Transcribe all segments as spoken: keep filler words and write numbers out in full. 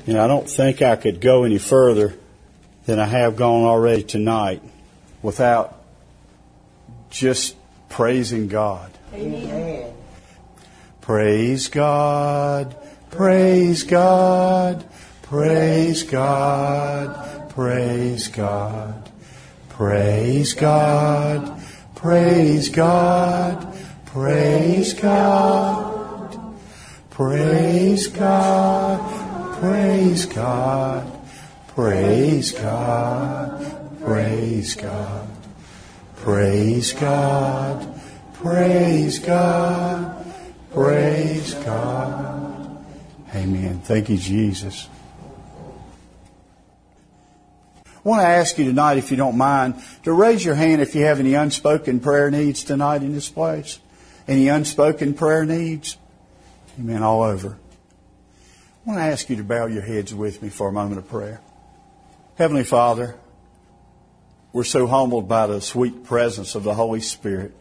And I don't think I could go any further than I have gone already tonight without just praising God. Amen. Praise God, praise God, praise God, praise God, praise God, praise God, praise God, praise God, praise God, praise God, praise God, praise God, praise God. Praise God. Amen. Thank you, Jesus. I want to ask you tonight, if you don't mind, to raise your hand if you have any unspoken prayer needs tonight in this place. Any unspoken prayer needs? Amen. All over. I want to ask you to bow your heads with me for a moment of prayer. Heavenly Father, we're so humbled by the sweet presence of the Holy Spirit.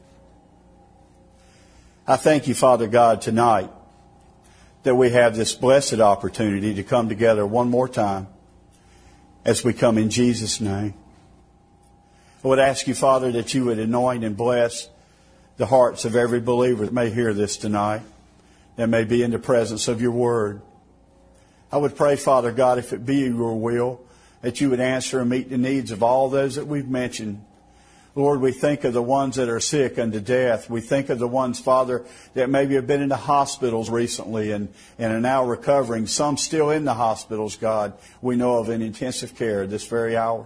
I thank you, Father God, tonight that we have this blessed opportunity to come together one more time as we come in Jesus' name. I would ask you, Father, that you would anoint and bless the hearts of every believer that may hear this tonight, that may be in the presence of your word. I would pray, Father God, if it be your will, that you would answer and meet the needs of all those that we've mentioned. Lord, we think of the ones that are sick unto death. We think of the ones, Father, that maybe have been in the hospitals recently and, and are now recovering. Some still in the hospitals, God, we know of in intensive care this very hour.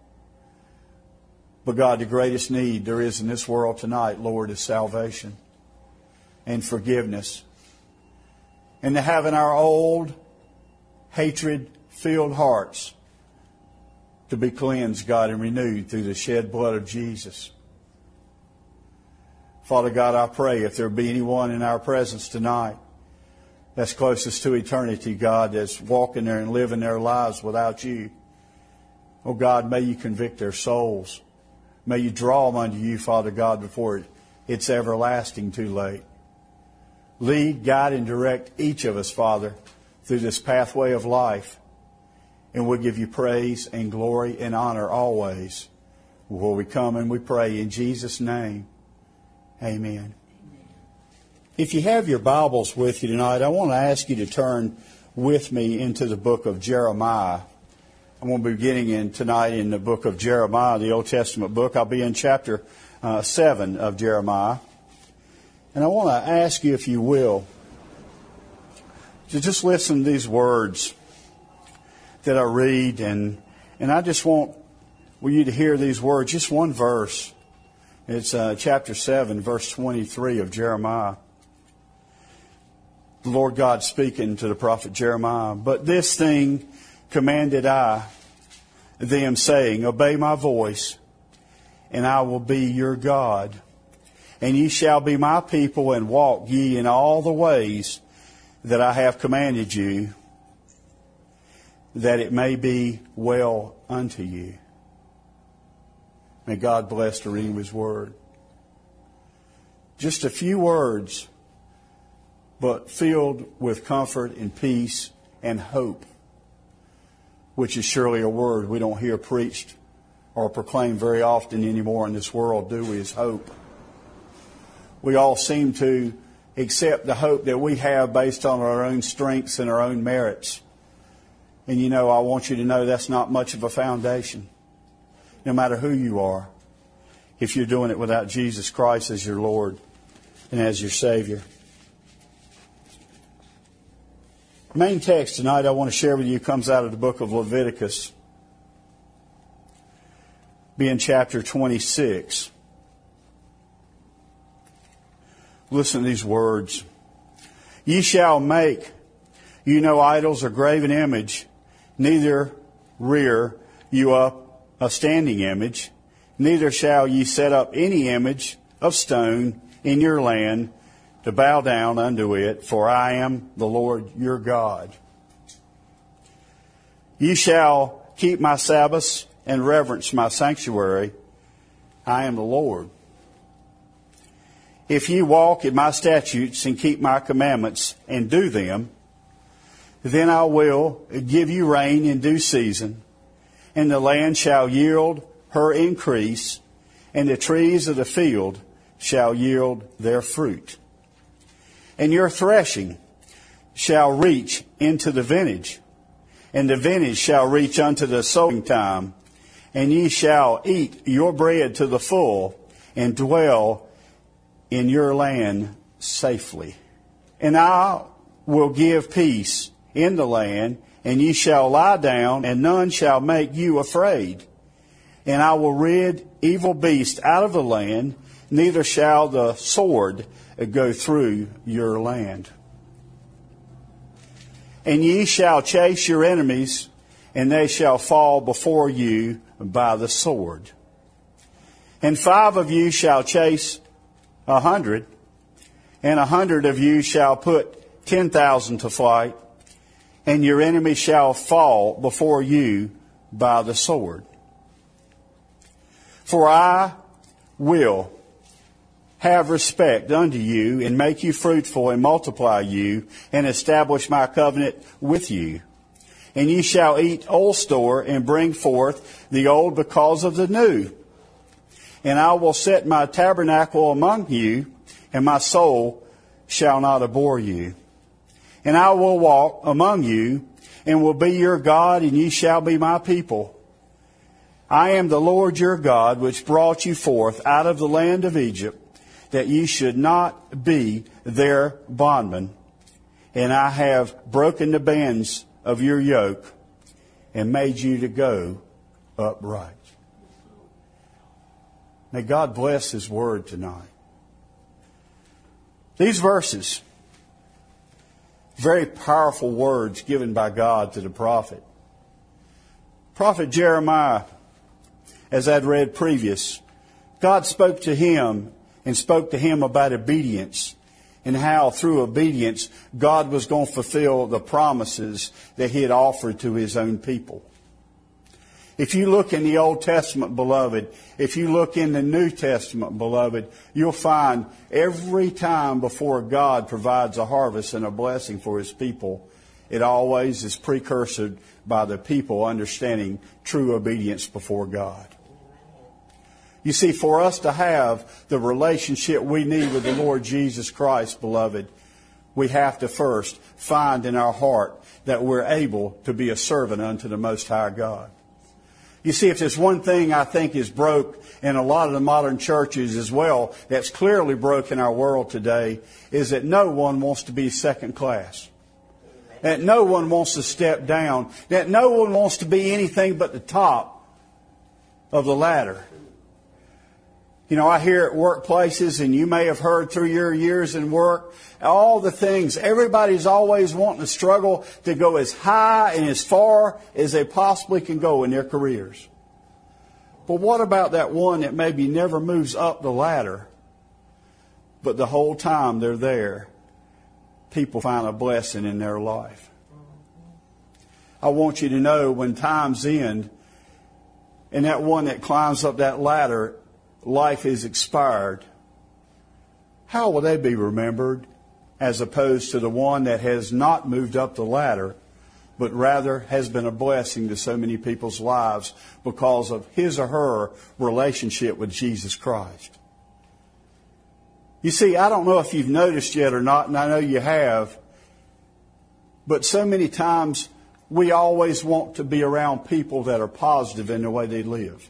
But God, the greatest need there is in this world tonight, Lord, is salvation and forgiveness. And to have in our old, hatred-filled hearts to be cleansed, God, and renewed through the shed blood of Jesus. Father God, I pray if there be anyone in our presence tonight that's closest to eternity, God, that's walking there and living their lives without you, oh God, may you convict their souls. May you draw them unto you, Father God, before it's everlasting too late. Lead, guide, and direct each of us, Father, through this pathway of life. And we'll give you praise and glory and honor always. Before we come and we pray in Jesus' name. Amen. Amen. If you have your Bibles with you tonight, I want to ask you to turn with me into the book of Jeremiah. I'm going to be beginning in tonight in the book of Jeremiah, the Old Testament book. I'll be in chapter uh, seven of Jeremiah. And I want to ask you, if you will, to just listen to these words that I read, and and I just want you to hear these words, just one verse. It's uh, chapter seven, verse twenty-three of Jeremiah. The Lord God speaking to the prophet Jeremiah. But this thing commanded I them, saying, obey my voice, and I will be your God. And ye shall be my people, and walk ye in all the ways that I have commanded you, that it may be well unto you. May God bless the reading of His Word. Just a few words, but filled with comfort and peace and hope, which is surely a word we don't hear preached or proclaimed very often anymore in this world, do we, is hope. We all seem to accept the hope that we have based on our own strengths and our own merits. And you know, I want you to know that's not much of a foundation, no matter who you are, if you're doing it without Jesus Christ as your Lord and as your Savior. The main text tonight I want to share with you comes out of the book of Leviticus, being chapter twenty-six. Listen to these words. Ye shall make you no idols or graven image, neither rear you up a standing image, neither shall ye set up any image of stone in your land to bow down unto it, for I am the Lord your God. Ye shall keep my Sabbaths and reverence my sanctuary. I am the Lord. If ye walk in my statutes and keep my commandments and do them, Then I will give you rain in due season, and the land shall yield her increase, and the trees of the field shall yield their fruit. And your threshing shall reach into the vintage, and the vintage shall reach unto the sowing time, and ye shall eat your bread to the full, and dwell in your land safely. And I will give peace in the land, and ye shall lie down, and none shall make you afraid. And I will rid evil beasts out of the land, neither shall the sword go through your land. And ye shall chase your enemies, and they shall fall before you by the sword. And five of you shall chase a hundred, and a hundred of you shall put ten thousand to flight, and your enemy shall fall before you by the sword. For I will have respect unto you, and make you fruitful, and multiply you, and establish my covenant with you. And ye shall eat old store, and bring forth the old because of the new. And I will set my tabernacle among you, and my soul shall not abhor you. And I will walk among you, and will be your God, and ye shall be my people. I am the Lord your God, which brought you forth out of the land of Egypt, that ye should not be their bondmen. And I have broken the bands of your yoke, and made you to go upright. May God bless His word tonight. These verses, very powerful words given by God to the prophet. Prophet Jeremiah, as I'd read previous, God spoke to him and spoke to him about obedience, and how through obedience God was going to fulfill the promises that He had offered to His own people. If you look in the Old Testament, beloved, if you look in the New Testament, beloved, you'll find every time before God provides a harvest and a blessing for His people, it always is precursored by the people understanding true obedience before God. You see, for us to have the relationship we need with the Lord Jesus Christ, beloved, we have to first find in our heart that we're able to be a servant unto the Most High God. You see, if there's one thing I think is broke in a lot of the modern churches as well, that's clearly broke in our world today, is that no one wants to be second class. That no one wants to step down. That no one wants to be anything but the top of the ladder. You know, I hear at workplaces, and you may have heard through your years in work, all the things. Everybody's always wanting to struggle to go as high and as far as they possibly can go in their careers. But what about that one that maybe never moves up the ladder, but the whole time they're there, people find a blessing in their life? I want you to know when times end, and that one that climbs up that ladder, life is expired, how will they be remembered as opposed to the one that has not moved up the ladder, but rather has been a blessing to so many people's lives because of his or her relationship with Jesus Christ? You see, I don't know if you've noticed yet or not, and I know you have, but so many times we always want to be around people that are positive in the way they live.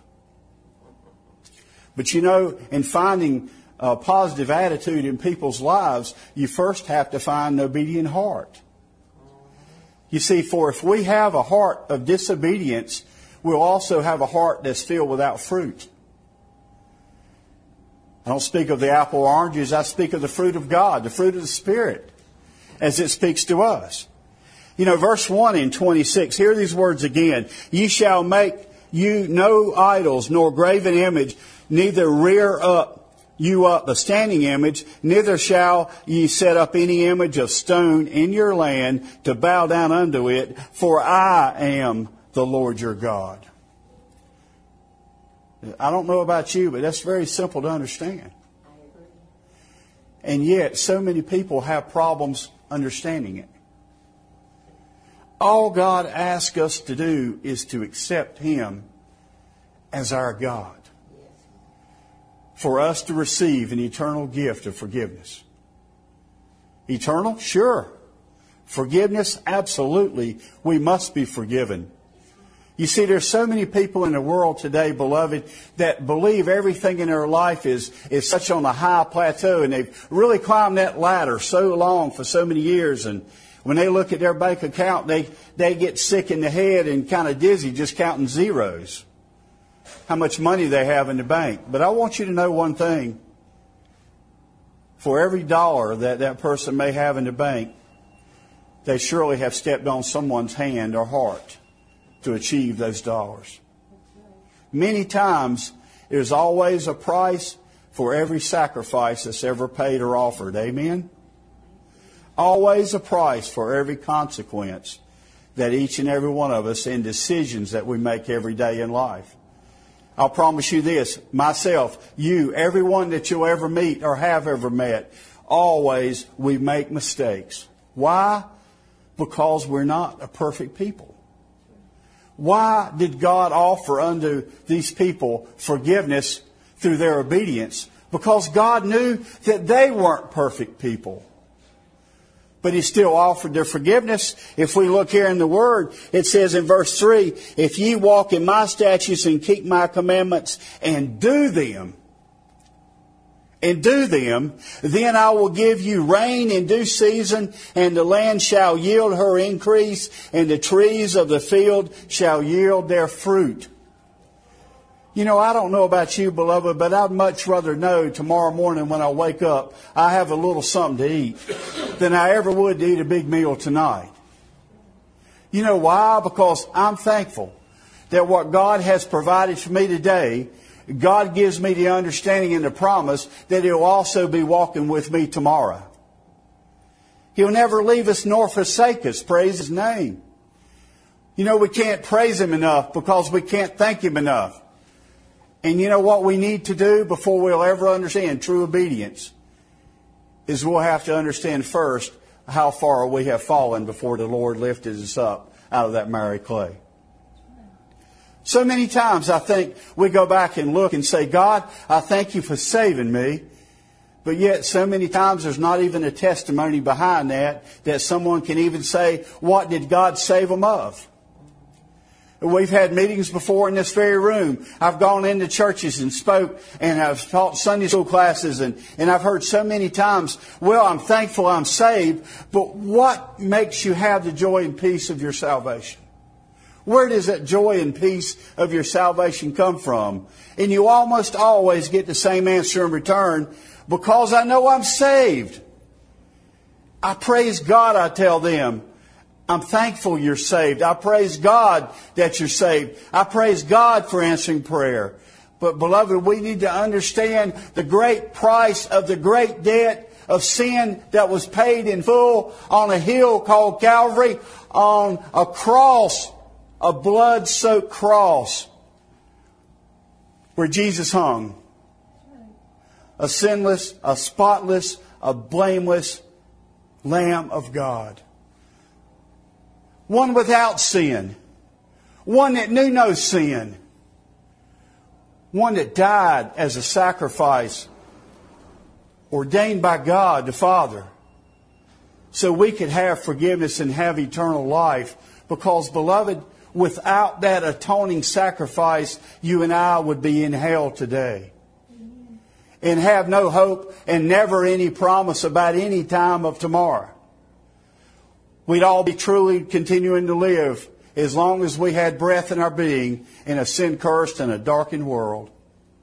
But you know, in finding a positive attitude in people's lives, you first have to find an obedient heart. You see, for if we have a heart of disobedience, we'll also have a heart that's filled without fruit. I don't speak of the apple or oranges, I speak of the fruit of God, the fruit of the Spirit, as it speaks to us. You know, verse one in twenty-six, hear these words again. Ye shall make you no idols, nor graven image, neither rear up you up a standing image, neither shall ye set up any image of stone in your land to bow down unto it, for I am the Lord your God. I don't know about you, but that's very simple to understand. And yet, so many people have problems understanding it. All God asks us to do is to accept Him as our God, for us to receive an eternal gift of forgiveness. Eternal? Sure. Forgiveness? Absolutely. We must be forgiven. You see, there's so many people in the world today, beloved, that believe everything in their life is, is such on a high plateau, and they've really climbed that ladder so long for so many years, and when they look at their bank account, they, they get sick in the head and kind of dizzy just counting zeros, how much money they have in the bank. But I want you to know one thing. For every dollar that that person may have in the bank, they surely have stepped on someone's hand or heart to achieve those dollars. Many times, there's always a price for every sacrifice that's ever paid or offered. Amen? Always a price for every consequence that each and every one of us in decisions that we make every day in life. I'll promise you this, myself, you, everyone that you'll ever meet or have ever met, always we make mistakes. Why? Because we're not a perfect people. Why did God offer unto these people forgiveness through their obedience? Because God knew that they weren't perfect people. But He still offered their forgiveness. If we look here in the Word, it says in verse three, if ye walk in my statutes and keep my commandments and do them, and do them, then I will give you rain in due season, and the land shall yield her increase, and the trees of the field shall yield their fruit. You know, I don't know about you, beloved, but I'd much rather know tomorrow morning when I wake up, I have a little something to eat than I ever would to eat a big meal tonight. You know why? Because I'm thankful that what God has provided for me today, God gives me the understanding and the promise that He'll also be walking with me tomorrow. He'll never leave us nor forsake us. Praise His name. You know, we can't praise Him enough because we can't thank Him enough. And you know what we need to do before we'll ever understand true obedience is we'll have to understand first how far we have fallen before the Lord lifted us up out of that miry clay. So many times I think we go back and look and say, God, I thank you for saving me. But yet so many times there's not even a testimony behind that, that someone can even say, what did God save them of? We've had meetings before in this very room. I've gone into churches and spoke, and I've taught Sunday school classes, and, and I've heard so many times, well, I'm thankful I'm saved, but what makes you have the joy and peace of your salvation? Where does that joy and peace of your salvation come from? And you almost always get the same answer in return, because I know I'm saved. I praise God, I tell them. I'm thankful you're saved. I praise God that you're saved. I praise God for answering prayer. But beloved, we need to understand the great price of the great debt of sin that was paid in full on a hill called Calvary, on a cross, a blood-soaked cross where Jesus hung. A sinless, a spotless, a blameless Lamb of God. One without sin. One that knew no sin. One that died as a sacrifice ordained by God the Father so we could have forgiveness and have eternal life. Because, beloved, without that atoning sacrifice, you and I would be in hell today. And have no hope and never any promise about any time of tomorrow. We'd all be truly continuing to live as long as we had breath in our being in a sin-cursed and a darkened world.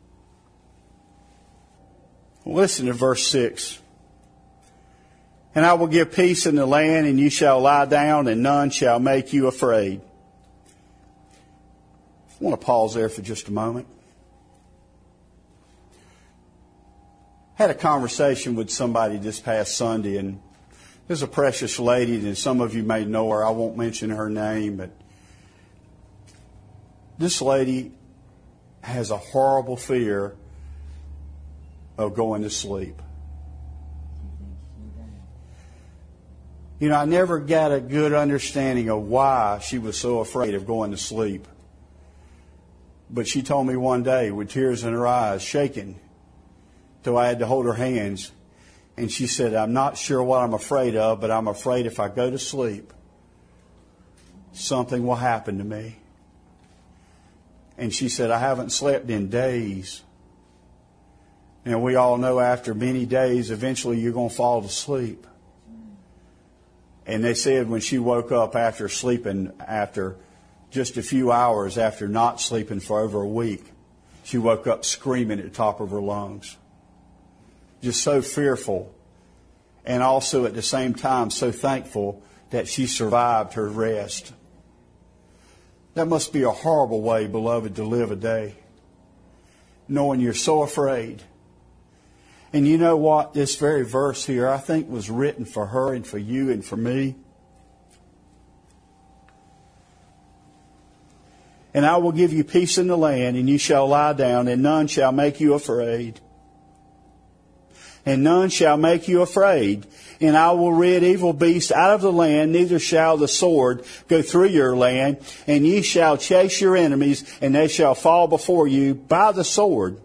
Listen to verse six. And I will give peace in the land, and you shall lie down, and none shall make you afraid. I want to pause there for just a moment. I had a conversation with somebody this past Sunday, and there's a precious lady, and some of you may know her. I won't mention her name, but this lady has a horrible fear of going to sleep. You know, I never got a good understanding of why she was so afraid of going to sleep. But she told me one day with tears in her eyes, shaking, till I had to hold her hands. And she said, I'm not sure what I'm afraid of, but I'm afraid if I go to sleep, something will happen to me. And she said, I haven't slept in days. And we all know after many days, eventually you're going to fall asleep. And they said when she woke up after sleeping, after just a few hours after not sleeping for over a week, she woke up screaming at the top of her lungs. Just so fearful. And also at the same time so thankful that she survived her rest. That must be a horrible way, beloved, to live a day. Knowing you're so afraid. And you know what? This very verse here, I think, was written for her and for you and for me. And I will give you peace in the land, and you shall lie down, and none shall make you afraid. And none shall make you afraid. And I will rid evil beasts out of the land, neither shall the sword go through your land. And ye shall chase your enemies, and they shall fall before you by the sword.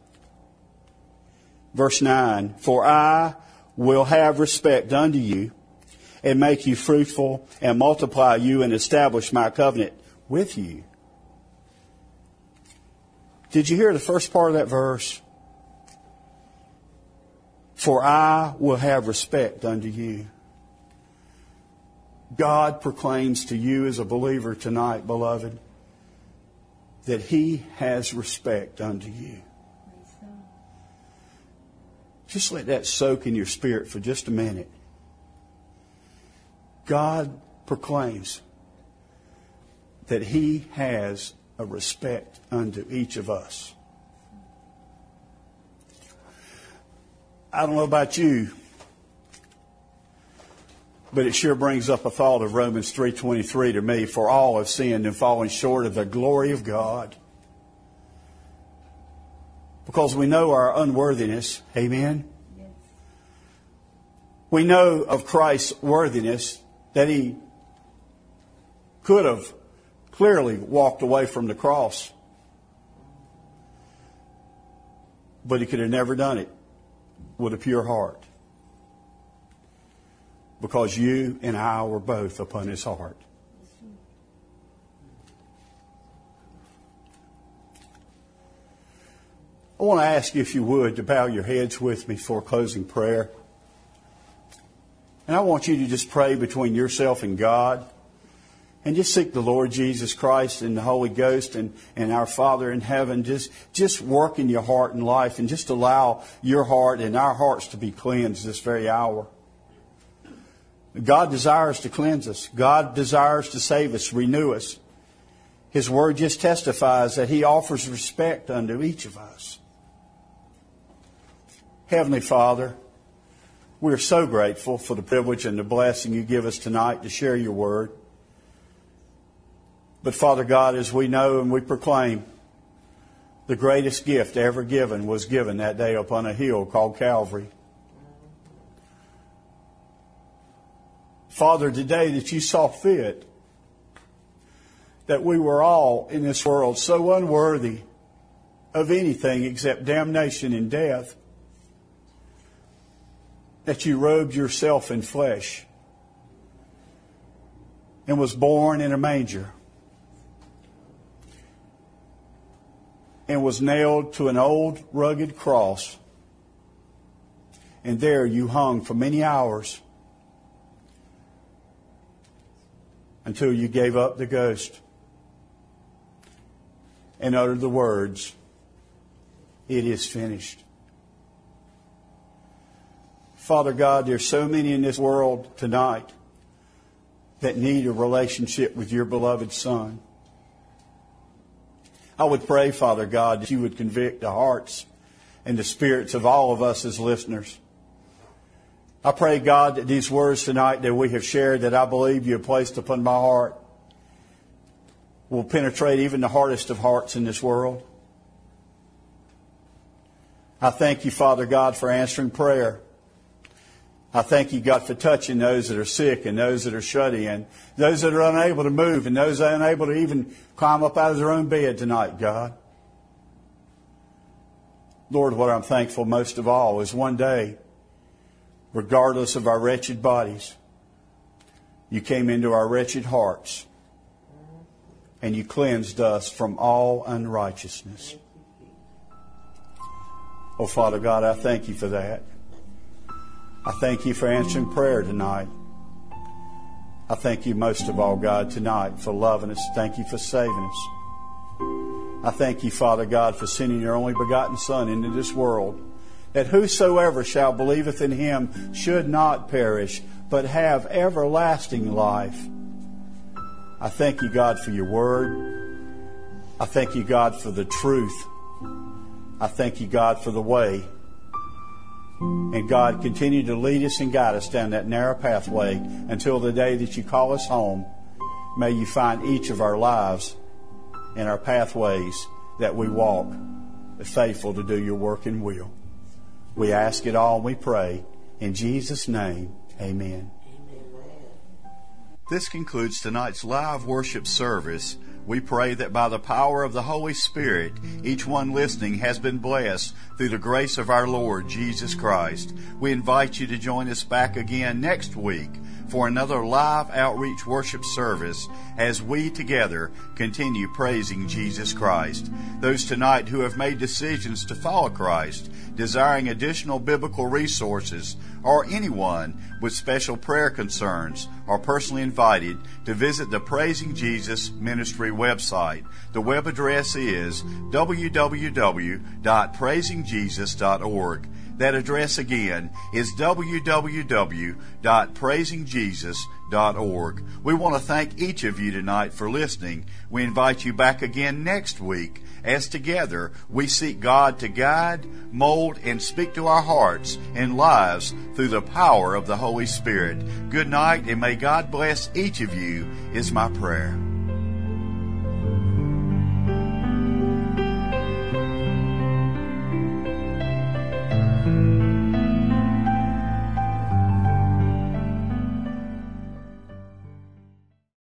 Verse nine, for I will have respect unto you, and make you fruitful, and multiply you, and establish my covenant with you. Did you hear the first part of that verse? For I will have respect unto you. God proclaims to you as a believer tonight, beloved, that He has respect unto you. Just let that soak in your spirit for just a minute. God proclaims that He has a respect unto each of us. I don't know about you, but it sure brings up a thought of Romans three twenty-three to me. For all have sinned and fallen short of the glory of God. Because we know our unworthiness. Amen? Yes. We know of Christ's worthiness, that He could have clearly walked away from the cross. But He could have never done it with a pure heart. Because you and I were both upon His heart. I want to ask you, if you would, to bow your heads with me for closing prayer. And I want you to just pray between yourself and God. And just seek the Lord Jesus Christ and the Holy Ghost and, and our Father in heaven. Just, just work in your heart and life, and just allow your heart and our hearts to be cleansed this very hour. God desires to cleanse us. God desires to save us, renew us. His Word just testifies that He offers respect unto each of us. Heavenly Father, we are so grateful for the privilege and the blessing You give us tonight to share Your Word. But Father God, as we know and we proclaim, the greatest gift ever given was given that day upon a hill called Calvary. Father, today that You saw fit that we were all in this world so unworthy of anything except damnation and death, that You robed Yourself in flesh and was born in a manger and was nailed to an old rugged cross. And there You hung for many hours until You gave up the ghost and uttered the words, "It is finished." Father God, there's so many in this world tonight that need a relationship with Your beloved Son. I would pray, Father God, that You would convict the hearts and the spirits of all of us as listeners. I pray, God, that these words tonight that we have shared, that I believe You have placed upon my heart, will penetrate even the hardest of hearts in this world. I thank You, Father God, for answering prayer. I thank you, God, for touching those that are sick and those that are shut in, those that are unable to move and those that are unable to even climb up out of their own bed tonight, God. Lord, what I'm thankful most of all is one day, regardless of our wretched bodies, you came into our wretched hearts and you cleansed us from all unrighteousness. Oh, Father God, I thank you for that. I thank you for answering prayer tonight. I thank you most of all, God, tonight for loving us. Thank you for saving us. I thank you, Father God, for sending your only begotten Son into this world, that whosoever shall believeth in him should not perish, but have everlasting life. I thank you, God, for your word. I thank you, God, for the truth. I thank you, God, for the way. And God, continue to lead us and guide us down that narrow pathway until the day that you call us home. May you find each of our lives and our pathways that we walk faithful to do your work and will. We ask it all and we pray. In Jesus' name, amen. This concludes tonight's live worship service. We pray that by the power of the Holy Spirit, each one listening has been blessed through the grace of our Lord Jesus Christ. We invite you to join us back again next week for another live outreach worship service as we together continue praising Jesus Christ. Those tonight who have made decisions to follow Christ, desiring additional biblical resources, or anyone with special prayer concerns are personally invited to visit the Praising Jesus Ministry website. The web address is w w w dot praising jesus dot org. That address again is w w w dot praising jesus dot org. We want to thank each of you tonight for listening. We invite you back again next week as together we seek God to guide, mold, and speak to our hearts and lives through the power of the Holy Spirit. Good night, and may God bless each of you is my prayer.